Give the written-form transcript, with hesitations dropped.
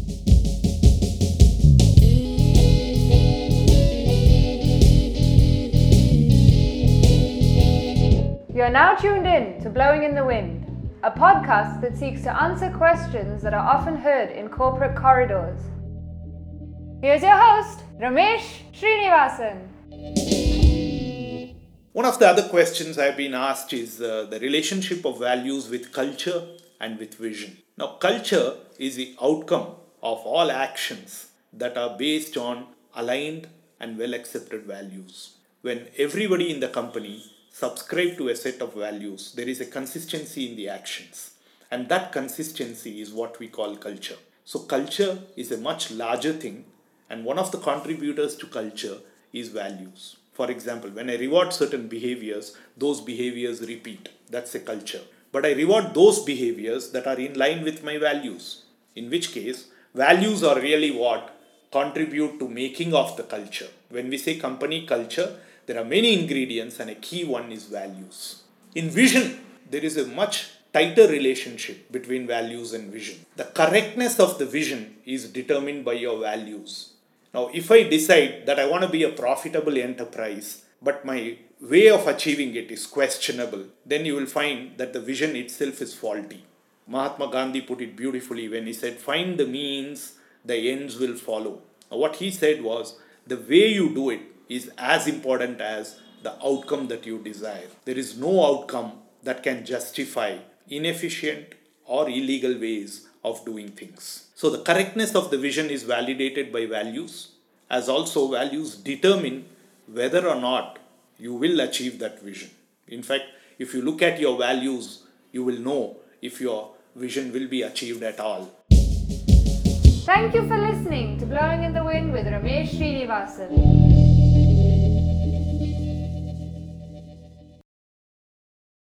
You're now tuned in to Blowing in the Wind, a podcast that seeks to answer questions that are often heard in corporate corridors. Here's your host, Ramesh Srinivasan. One of the other questions I've been asked is the relationship of values with culture and with vision. Now, culture is the outcome of all actions that are based on aligned and well accepted values. When everybody in the company subscribe to a set of values, there is a consistency in the actions. And that consistency is what we call culture. So culture is a much larger thing, and one of the contributors to culture is values. For example, when I reward certain behaviors, those behaviors repeat. That's a culture. But I reward those behaviors that are in line with my values. In which case, values are really what contribute to making of the culture. When we say company culture, there are many ingredients and a key one is values. In vision, there is a much tighter relationship between values and vision. The correctness of the vision is determined by your values. Now, if I decide that I want to be a profitable enterprise, but my way of achieving it is questionable, then you will find that the vision itself is faulty. Mahatma Gandhi put it beautifully when he said, "Find the means, the ends will follow." Now, what he said was, the way you do it is as important as the outcome that you desire. There is no outcome that can justify inefficient or illegal ways of doing things. So the correctness of the vision is validated by values, as also values determine whether or not you will achieve that vision. In fact, if you look at your values, you will know if your vision will be achieved at all. Thank you for listening to Blowing in the Wind with Ramesh Srinivasan.